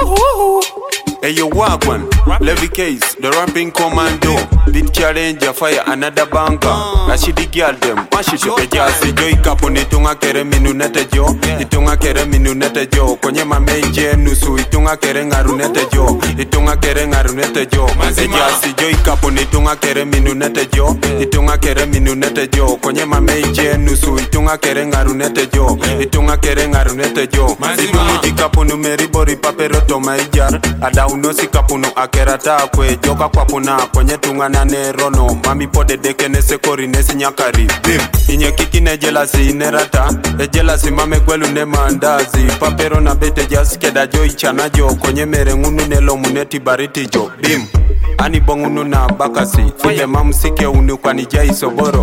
Hey yo, Wagwan, Levy Case, the rapping commando. Beat challenger, fire another banker. Rashidi girl them, mash it up. Ejasi joy kapo nitunga kere minunete jo. Itunga kere minunete jo. Kwenye mameje nusu itunga kere ngarunete jo. Itunga kere ngarunete jo. Ejasi joy kapo nitunga kere minunete jo. Itunga kere minunete jo. Kwenye mameje nusu itunga kere ngarunete jo. Itunga kere ngarunete jo. Itunga jikapo numeribori paperoto maijar. Ada unosi kapuno akerata kwe joka kwa puna kwenye tunga na nerono mami pode deke nese kori nesi nyakari bim inye kiki ne jelasi inerata e jelasi mame gwelu ne mandazi papero na bete jaskeda jo ichana jo kwenye mere ngunu nelo muneti bariti jo bim ani bongunu na bakasi fuje mamsike unu kwa nijai soboro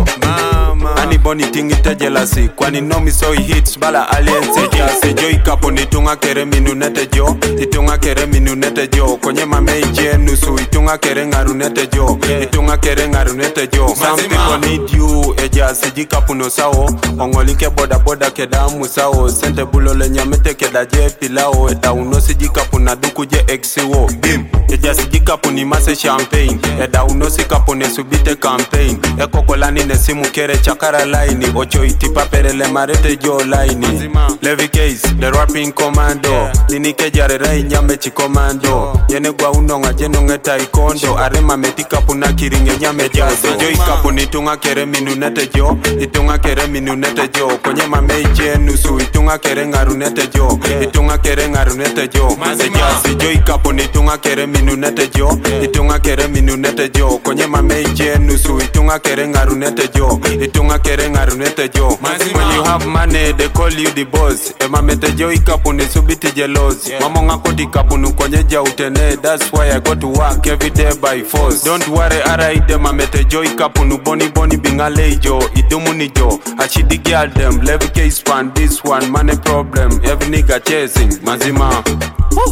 ani boni tingite jelasi kwani nomi so hits bala aliense jase jo ikapo nitunga kere minunete jo itunga kere minunete jo kwenye mameje nusu itunga kere ngarunete jo itunga kere ngarunete jo some people need you ejase jikapo no sao ongolike boda boda kedamu sao sente bulole nyamete kedaje pilao eta unosi jikapo na duku je exiwo bim ejase jikapo ni mase champagne eda unosi kapo ne subite campaign ekokolani ne simu kere chakara line ocho itipa perele marete jo line Levy Case the rapping commando ninike jarera inyame chikomando yene gwa unonga jenonge taikondo arema metika puna kiringe nyame jazo jo ikapo nitunga kere minunete jo itunga kere minunete jo kwenye mameje nusu itunga kere ngarunete jo itunga kere ngarunete jo ejasi jo ikapo nitunga kere minunete jo itunga kere minunete jo kwenye mameje nusu itunga kere ngarunete jo itunga kere ngarunete jo when you have money they call you the boss ema mete jo ikapo ni subiti jealous mama ngako dikapo kwenye ja utene that's why I go to work every day by force don't worry alright them mete jo ikapo boni boni bingale jo idumu ni jo achidi girl them Levy Case fan this one money problem every nigga chasing mazima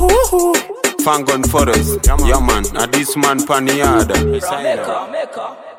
Fangon Forest yeah man this man paniada